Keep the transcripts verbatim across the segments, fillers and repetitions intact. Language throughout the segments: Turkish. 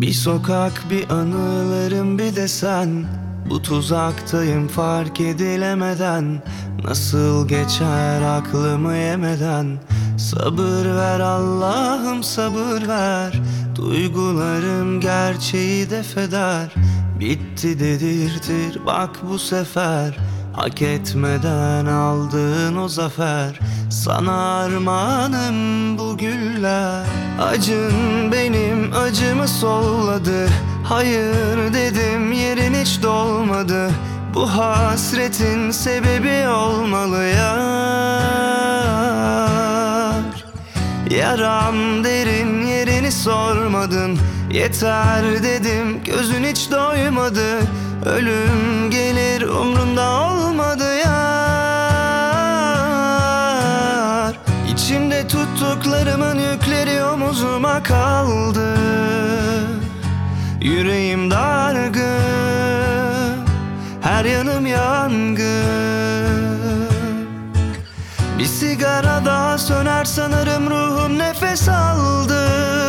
Bir sokak, bir anılarım, bir de sen. Bu tuzaktayım fark edilemeden. Nasıl geçer aklımı yemeden. Sabır ver Allah'ım, sabır ver. Duygularım gerçeği defeder. Bitti dedirtir bak bu sefer. Hak etmeden aldığın o zafer. Sana armağanım bu güller. Acın benim acımı solladı. Hayır dedim yerin hiç dolmadı. Bu hasretin sebebi olmalı yar. Yaram derin yerini sormadın. Yeter dedim gözün hiç doymadı. Ölüm gelir umrumda olmadı yar. İçimde tuttuklarımın yükleri omuzuma kaldı. Yüreğim dargın, her yanım yangın. Bir sigara daha söner sanırım ruhum nefes aldı.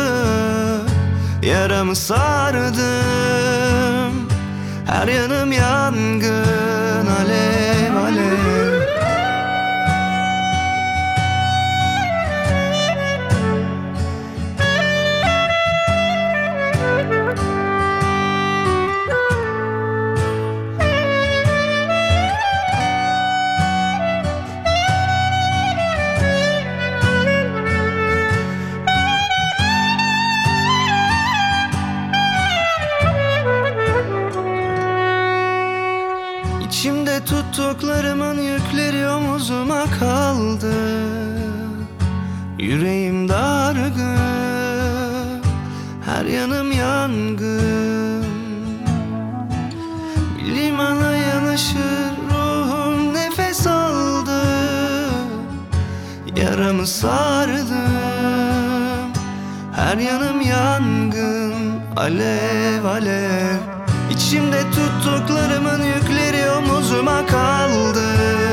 Yaramı sardım, her yanım yangın, alev alev. İçimde tuttuklarımın yükleri omuzuma kaldı. Yüreğim dargın, her yanım yangın. Bir limana yanaşır ruhum nefes aldı. Yaramı sardım, her yanım yangın, alev alev. İçimde tuttuklarımın yükleri omuzuma kaldı.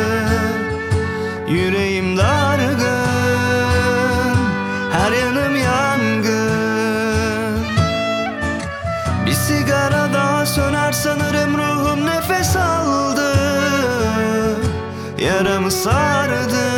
Yüreğim dargın, her yanım yangın. Bir sigara daha söner sanırım ruhum nefes aldı. Yaramı sardı.